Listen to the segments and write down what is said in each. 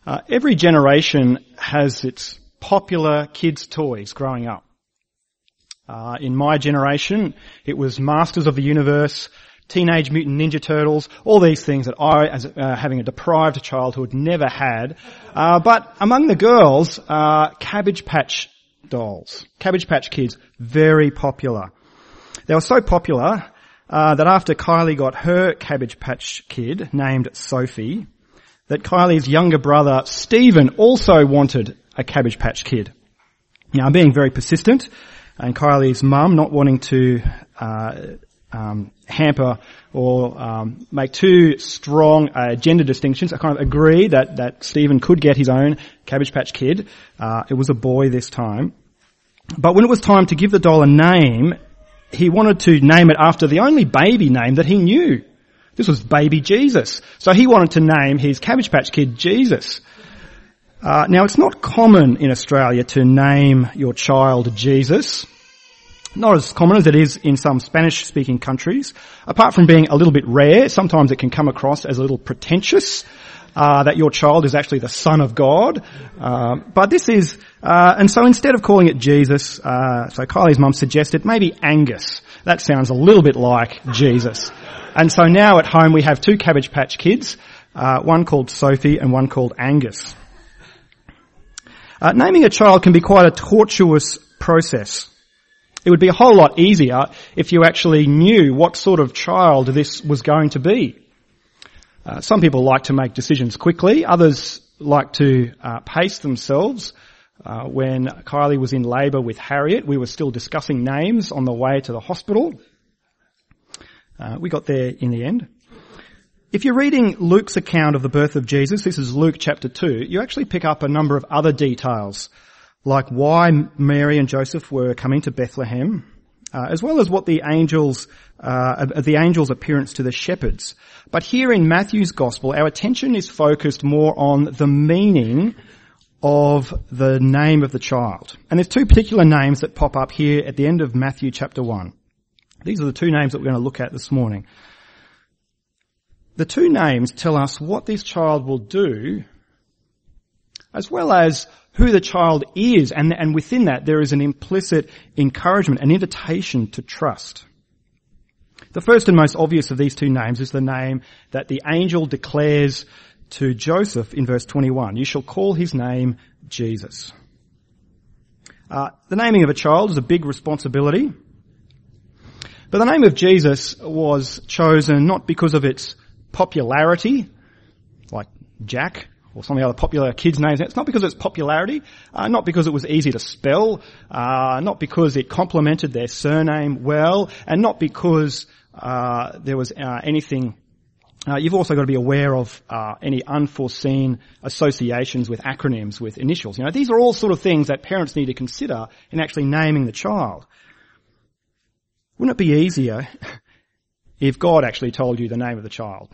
Every generation has its popular kids' toys growing up. In my generation, it was Masters of the Universe, Teenage Mutant Ninja Turtles, all these things that I, as having a deprived childhood, never had. But among the girls, Cabbage Patch dolls. Cabbage Patch Kids, very popular. They were so popular that after Kylie got her Cabbage Patch Kid, named Sophie, that Kylie's younger brother, Stephen, also wanted a Cabbage Patch Kid. Now, I'm being very persistent, and Kylie's mum, not wanting to hamper or make too strong gender distinctions, I kind of agreed that Stephen could get his own Cabbage Patch Kid. It was a boy this time. But when it was time to give the doll a name, he wanted to name it after the only baby name that he knew. This was baby Jesus. So he wanted to name his Cabbage Patch Kid Jesus. Now, it's not common in Australia to name your child Jesus. Not as common as it is in some Spanish-speaking countries. Apart from being a little bit rare, sometimes it can come across as a little pretentious, that your child is actually the Son of God. But this is, and so instead of calling it Jesus, so Kylie's mum suggested maybe Angus. That sounds a little bit like Jesus. And so now at home we have two Cabbage Patch Kids, one called Sophie and one called Angus. Naming a child can be quite a tortuous process. It would be a whole lot easier if you actually knew what sort of child this was going to be. Some people like to make decisions quickly. Others like to pace themselves. When Kylie was in labour with Harriet, we were still discussing names on the way to the hospital. We got there in the end. If you're reading Luke's account of the birth of Jesus, this is Luke chapter 2, you actually pick up a number of other details, like why Mary and Joseph were coming to Bethlehem, as well as what the angel's appearance to the shepherds. But here in Matthew's Gospel, our attention is focused more on the meaning of the name of the child. And there's two particular names that pop up here at the end of Matthew chapter 1. These are the two names that we're going to look at this morning. The two names tell us what this child will do, as well as who the child is, and within that there is an implicit encouragement, an invitation to trust. The first and most obvious of these two names is the name that the angel declares to Joseph in verse 21. You shall call his name Jesus. The naming of a child is a big responsibility, but the name of Jesus was chosen not because of its popularity, like Jack, or some of the other popular kids' names. It's not because of its popularity, not because it was easy to spell, not because it complemented their surname well, and not because there was anything. You've also got to be aware of any unforeseen associations with acronyms, with initials. You know, these are all sort of things that parents need to consider in actually naming the child. Wouldn't it be easier if God actually told you the name of the child?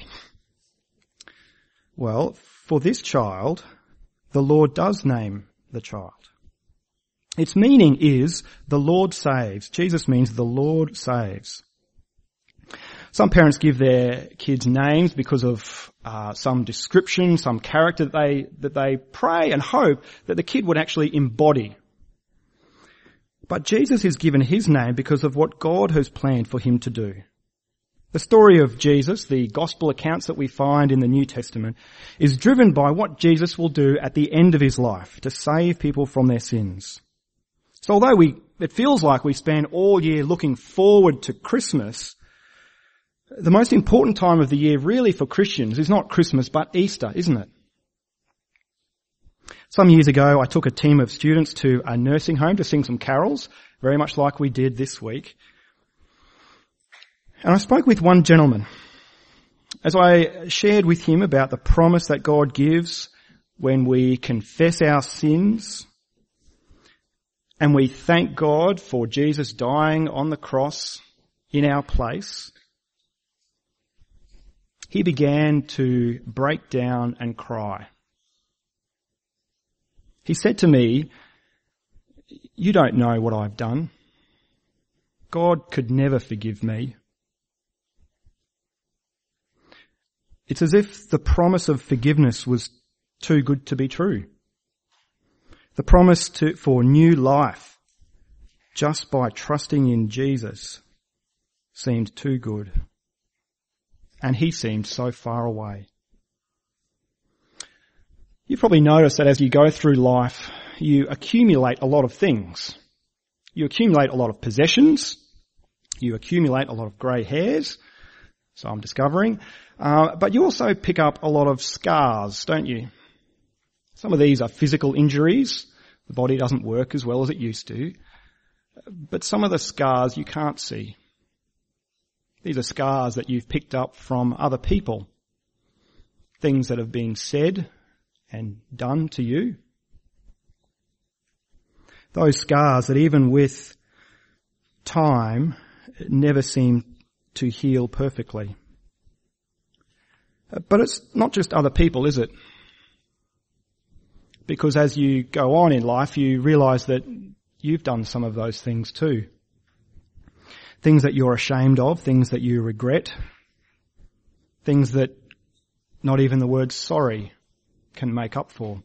Well, for this child, the Lord does name the child. Its meaning is the Lord saves. Jesus means the Lord saves. Some parents give their kids names because of some description, some character that they pray and hope that the kid would actually embody. But Jesus is given his name because of what God has planned for him to do. The story of Jesus, the gospel accounts that we find in the New Testament, is driven by what Jesus will do at the end of his life to save people from their sins. So although it feels like we spend all year looking forward to Christmas, the most important time of the year really for Christians is not Christmas but Easter, isn't it? Some years ago I took a team of students to a nursing home to sing some carols, very much like we did this week. And I spoke with one gentleman as I shared with him about the promise that God gives when we confess our sins and we thank God for Jesus dying on the cross in our place. He began to break down and cry. He said to me, "You don't know what I've done. God could never forgive me." It's as if the promise of forgiveness was too good to be true. The promise for new life just by trusting in Jesus seemed too good. And he seemed so far away. You've probably noticed that as you go through life, you accumulate a lot of things. You accumulate a lot of possessions. You accumulate a lot of grey hairs. So I'm discovering. But you also pick up a lot of scars, don't you? Some of these are physical injuries. The body doesn't work as well as it used to. But some of the scars you can't see. These are scars that you've picked up from other people. Things that have been said and done to you. Those scars that even with time never seem to heal perfectly. But it's not just other people, is it? Because as you go on in life, you realise that you've done some of those things too. Things that you're ashamed of, things that you regret, things that not even the word sorry can make up for.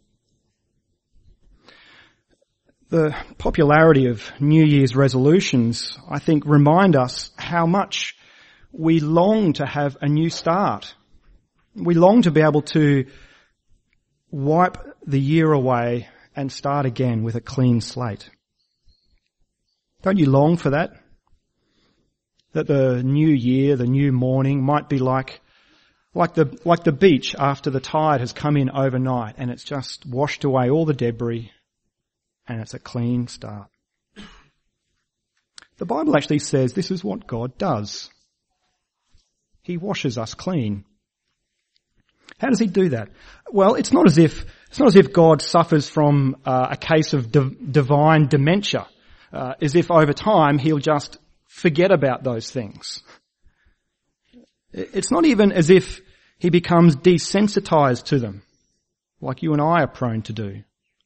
The popularity of New Year's resolutions, I think, remind us how much we long to have a new start. We long to be able to wipe the year away and start again with a clean slate. Don't you long for that? That the new year, the new morning might be like the beach after the tide has come in overnight and it's just washed away all the debris and it's a clean start. The Bible actually says this is what God does. He washes us clean. How does he do that? Well, it's not as if God suffers from a case of divine dementia, as if over time he'll just forget about those things. It's not even as if he becomes desensitized to them, like you and I are prone to do.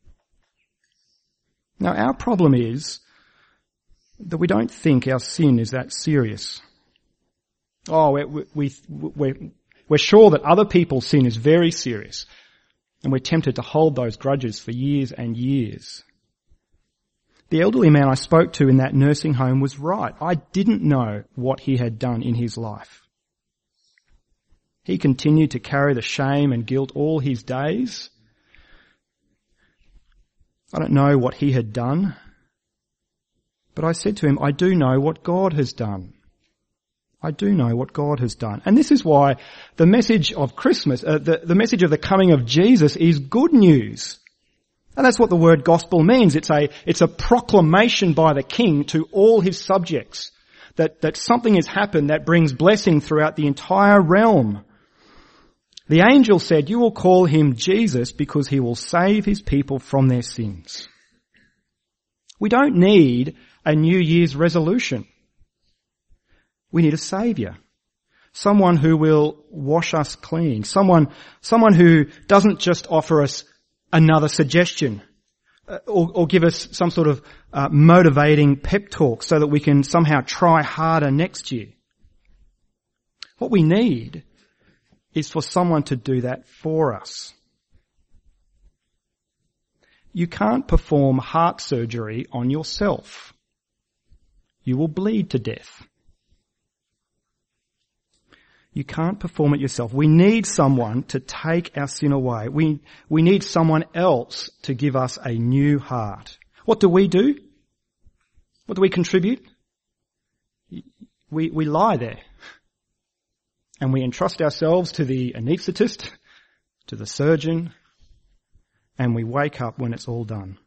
Now, our problem is that we don't think our sin is that serious. Oh, we're sure that other people's sin is very serious, and we're tempted to hold those grudges for years and years. The elderly man I spoke to in that nursing home was right. I didn't know what he had done in his life. He continued to carry the shame and guilt all his days. I don't know what he had done, but I said to him, I do know what God has done. I do know what God has done. And this is why the message of Christmas, the message of the coming of Jesus is good news. And that's what the word gospel means. It's a proclamation by the king to all his subjects that something has happened that brings blessing throughout the entire realm. The angel said, you will call him Jesus because he will save his people from their sins. We don't need a New Year's resolution. We need a saviour. Someone who will wash us clean. Someone who doesn't just offer us another suggestion or give us some sort of motivating pep talk so that we can somehow try harder next year. What we need is for someone to do that for us. You can't perform heart surgery on yourself. You will bleed to death. You can't perform it yourself. We need someone to take our sin away. We need someone else to give us a new heart. What do? What do we contribute? We lie there. And we entrust ourselves to the anaesthetist, to the surgeon, and we wake up when it's all done.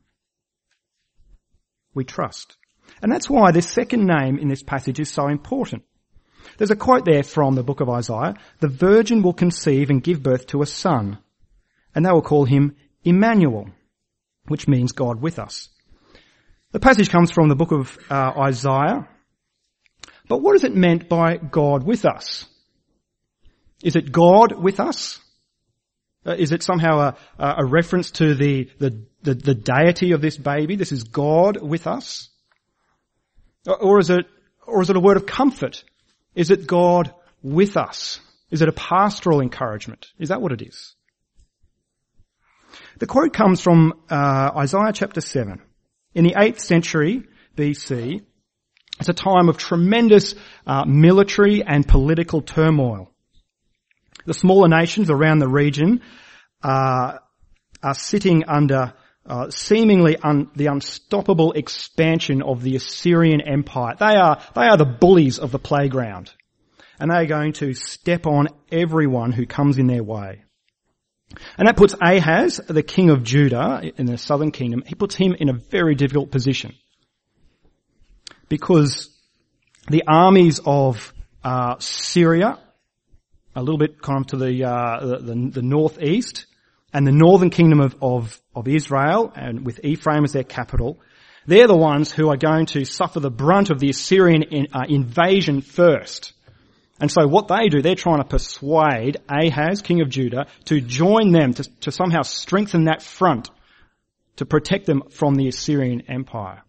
We trust. And that's why this second name in this passage is so important. There's a quote there from the book of Isaiah. The virgin will conceive and give birth to a son, and they will call him Emmanuel, which means God with us. The passage comes from the book of Isaiah. But what is it meant by God with us? Is it God with us? Is it somehow a reference to the deity of this baby? This is God with us? Or is it a word of comfort? Is it God with us? Is it a pastoral encouragement? Is that what it is? The quote comes from Isaiah chapter 7. In the 8th century BC, it's a time of tremendous military and political turmoil. The smaller nations around the region are sitting under seemingly the unstoppable expansion of the Assyrian Empire. They are the bullies of the playground, and they are going to step on everyone who comes in their way. And that puts Ahaz, the king of Judah in the southern kingdom, he puts him in a very difficult position, because the armies of Syria, a little bit kind of to the northeast, and the northern kingdom of Israel, and with Ephraim as their capital, they're the ones who are going to suffer the brunt of the Assyrian invasion first. And so what they do, they're trying to persuade Ahaz, king of Judah, to join them, to somehow strengthen that front, to protect them from the Assyrian Empire.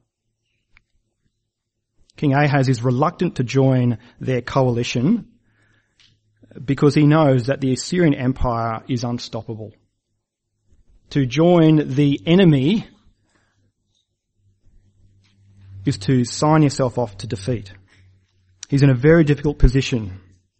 King Ahaz is reluctant to join their coalition because he knows that the Assyrian Empire is unstoppable. To join the enemy is to sign yourself off to defeat. He's in a very difficult position.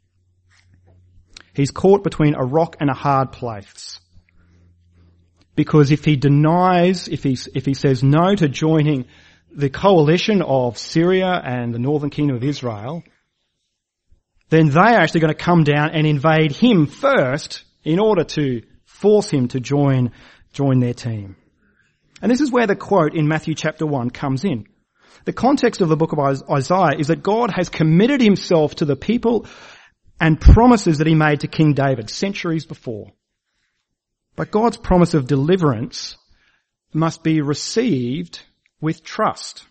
He's caught between a rock and a hard place. Because if he denies, if he says no to joining the coalition of Syria and the northern kingdom of Israel, then they're actually going to come down and invade him first in order to force him to join their team. And this is where the quote in Matthew chapter 1 comes in. The context of the book of Isaiah is that God has committed himself to the people and promises that he made to King David centuries before. But God's promise of deliverance must be received with trust.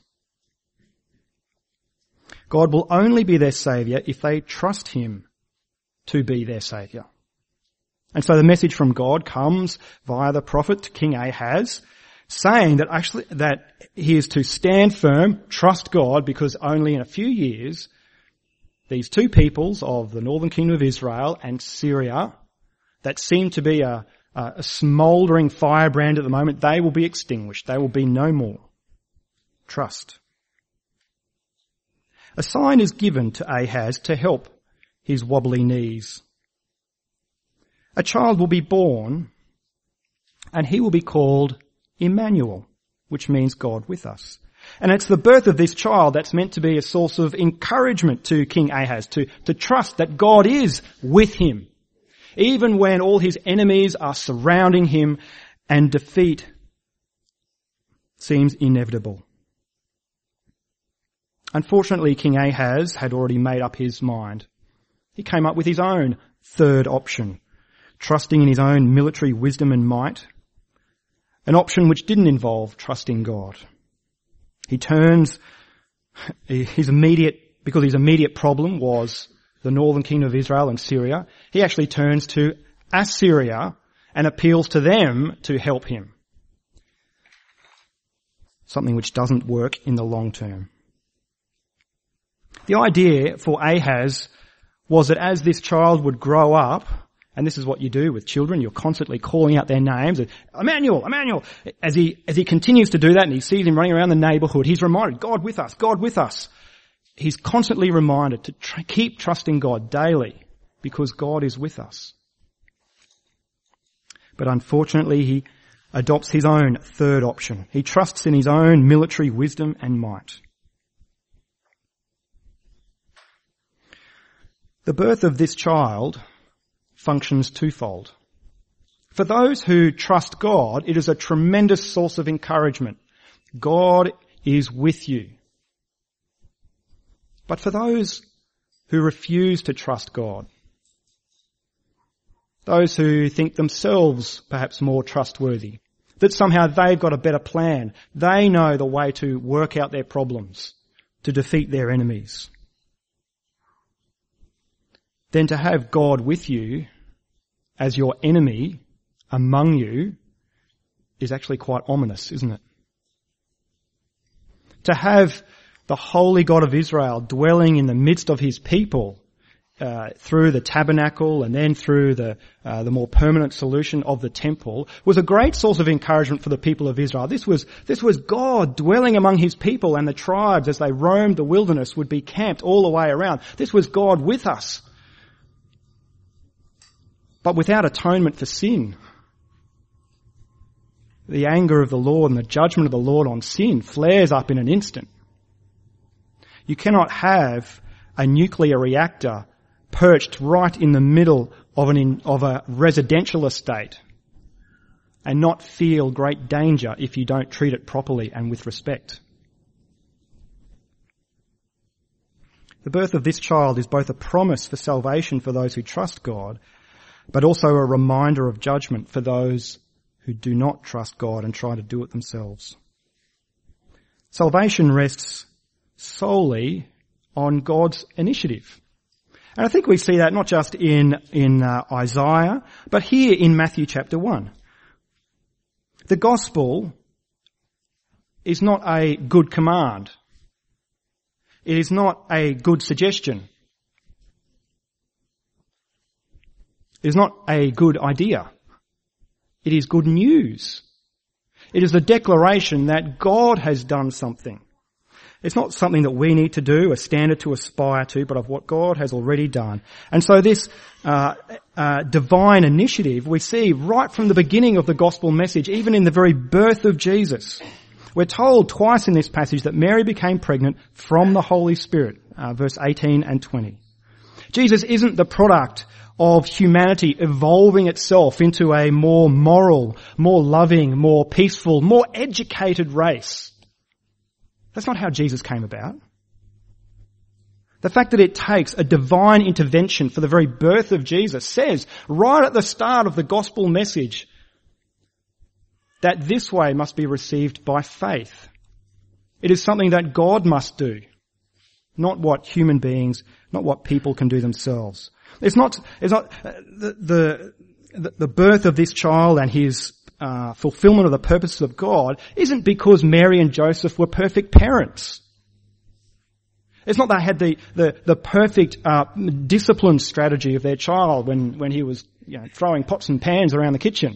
God will only be their saviour if they trust him to be their saviour. And so the message from God comes via the prophet to King Ahaz, saying that he is to stand firm, trust God, because only in a few years, these two peoples of the northern kingdom of Israel and Syria, that seem to be a smouldering firebrand at the moment, they will be extinguished. They will be no more. Trust. A sign is given to Ahaz to help his wobbly knees. A child will be born, and he will be called Emmanuel, which means God with us. And it's the birth of this child that's meant to be a source of encouragement to King Ahaz, to trust that God is with him, even when all his enemies are surrounding him and defeat seems inevitable. Unfortunately, King Ahaz had already made up his mind. He came up with his own third option, trusting in his own military wisdom and might, an option which didn't involve trusting God. He turns his immediate problem was the northern kingdom of Israel and Syria. He actually turns to Assyria and appeals to them to help him. Something which doesn't work in the long term. The idea for Ahaz was that as this child would grow up, and this is what you do with children, you're constantly calling out their names, Emmanuel, Emmanuel. As he continues to do that and he sees him running around the neighbourhood, he's reminded, God with us, God with us. He's constantly reminded to keep trusting God daily because God is with us. But unfortunately, he adopts his own third option. He trusts in his own military wisdom and might. The birth of this child functions twofold. For those who trust God, it is a tremendous source of encouragement. God is with you. But for those who refuse to trust God, those who think themselves perhaps more trustworthy, that somehow they've got a better plan, they know the way to work out their problems, to defeat their enemies, then to have God with you as your enemy among you is actually quite ominous, isn't it? To have the holy God of Israel dwelling in the midst of his people through the tabernacle and then through the more permanent solution of the temple was a great source of encouragement for the people of Israel. This was God dwelling among his people, and the tribes as they roamed the wilderness would be camped all the way around. This was God with us. But without atonement for sin, the anger of the Lord and the judgment of the Lord on sin flares up in an instant. You cannot have a nuclear reactor perched right in the middle of a residential estate and not feel great danger if you don't treat it properly and with respect. The birth of this child is both a promise for salvation for those who trust God, but also a reminder of judgment for those who do not trust God and try to do it themselves. Salvation rests solely on God's initiative. And I think we see that not just in Isaiah, but here in Matthew chapter 1. The gospel is not a good command. It is not a good suggestion. It is not a good idea. It is good news. It is a declaration that God has done something. It's not something that we need to do, a standard to aspire to, but of what God has already done. And so this divine initiative we see right from the beginning of the gospel message, even in the very birth of Jesus. We're told twice in this passage that Mary became pregnant from the Holy Spirit, verse 18 and 20. Jesus isn't the product of humanity evolving itself into a more moral, more loving, more peaceful, more educated race. That's not how Jesus came about. The fact that it takes a divine intervention for the very birth of Jesus says right at the start of the gospel message that this way must be received by faith. It is something that God must do, not what human beings, not what people can do themselves. It's not the birth of this child and his fulfillment of the purposes of God isn't because Mary and Joseph were perfect parents. It's not they had the perfect discipline strategy of their child when he was throwing pots and pans around the kitchen.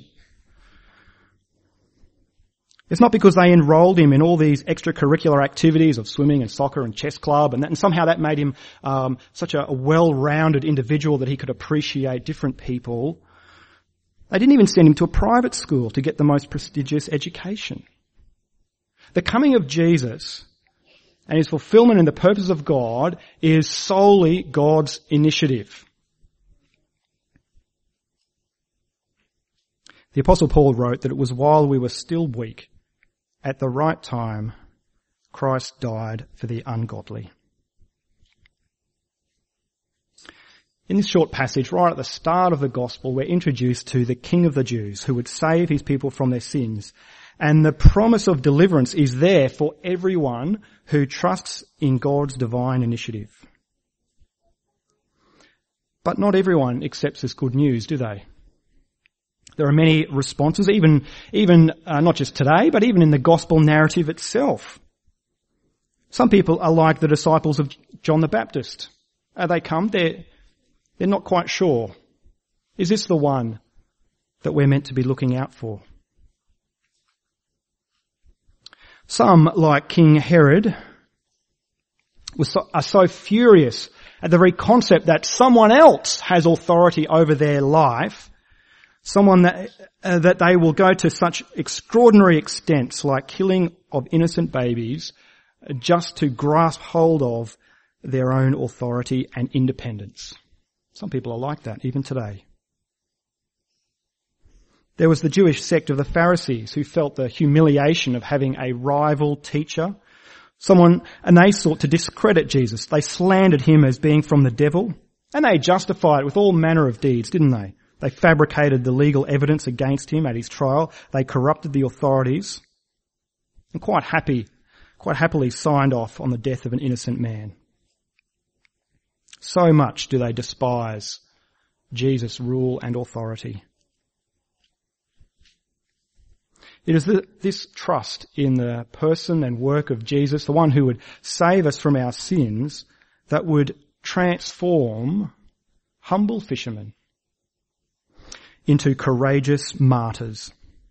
It's not because they enrolled him in all these extracurricular activities of swimming and soccer and chess club and somehow that made him such a well-rounded individual that he could appreciate different people. They didn't even send him to a private school to get the most prestigious education. The coming of Jesus and his fulfillment in the purpose of God is solely God's initiative. The Apostle Paul wrote that it was while we were still weak, at the right time, Christ died for the ungodly. In this short passage, right at the start of the gospel, we're introduced to the King of the Jews who would save his people from their sins. And the promise of deliverance is there for everyone who trusts in God's divine initiative. But not everyone accepts this good news, do they? There are many responses, even not just today, but even in the gospel narrative itself. Some people are like the disciples of John the Baptist. They come, they're not quite sure. Is this the one that we're meant to be looking out for? Some, like King Herod, are so furious at the very concept that someone else has authority over their life, someone that they will go to such extraordinary extents like killing of innocent babies just to grasp hold of their own authority and independence. Some people are like that, even today. There was the Jewish sect of the Pharisees who felt the humiliation of having a rival teacher, and they sought to discredit Jesus. They slandered him as being from the devil, and they justified it with all manner of deeds, didn't they? They fabricated the legal evidence against him at his trial. They corrupted the authorities, and quite happily signed off on the death of an innocent man. So much do they despise Jesus' rule and authority. It is this trust in the person and work of Jesus, the one who would save us from our sins, that would transform humble fishermen into courageous martyrs.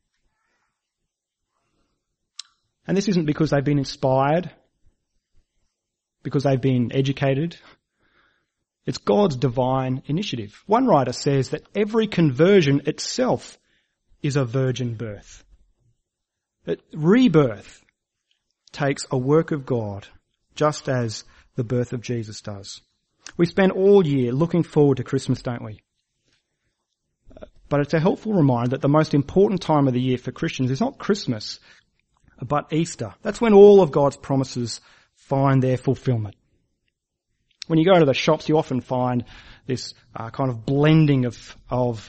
And this isn't because they've been inspired, because they've been educated. It's God's divine initiative. One writer says that every conversion itself is a virgin birth. That rebirth takes a work of God, just as the birth of Jesus does. We spend all year looking forward to Christmas, don't we? But it's a helpful reminder that the most important time of the year for Christians is not Christmas, but Easter. That's when all of God's promises find their fulfillment. When you go to the shops, you often find this kind of blending of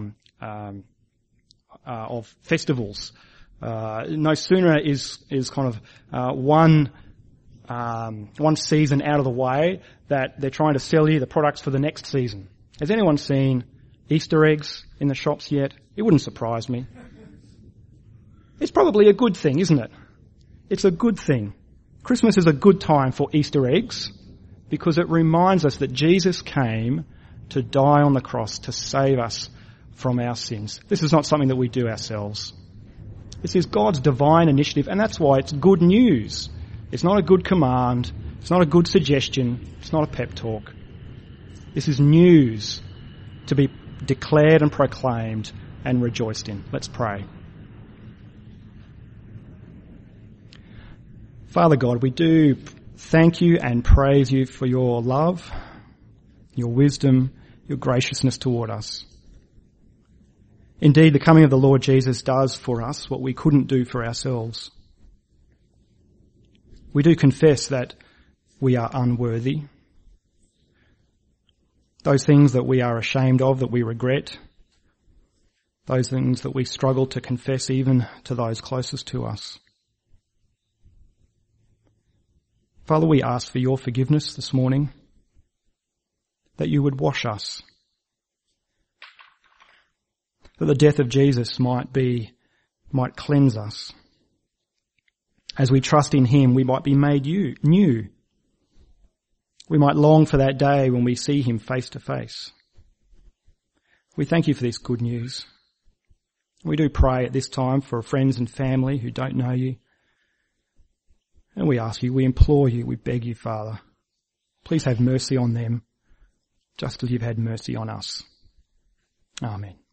festivals. No sooner is kind of one season out of the way that they're trying to sell you the products for the next season. Has anyone seen Easter eggs in the shops yet? It wouldn't surprise me. It's probably a good thing, isn't it? It's a good thing. Christmas is a good time for Easter eggs because it reminds us that Jesus came to die on the cross to save us from our sins. This is not something that we do ourselves. This is God's divine initiative, and that's why it's good news. It's not a good command. It's not a good suggestion. It's not a pep talk. This is news to be declared and proclaimed and rejoiced in. Let's pray. Father God, we do thank you and praise you for your love, your wisdom, your graciousness toward us. Indeed, the coming of the Lord Jesus does for us what we couldn't do for ourselves. We do confess that we are unworthy. Those things that we are ashamed of, that we regret, those things that we struggle to confess even to those closest to us. Father, we ask for your forgiveness this morning, that you would wash us, that the death of Jesus might cleanse us. As we trust in him, we might be made new. We might long for that day when we see him face to face. We thank you for this good news. We do pray at this time for friends and family who don't know you. And we ask you, we implore you, we beg you, Father, please have mercy on them, just as you've had mercy on us. Amen.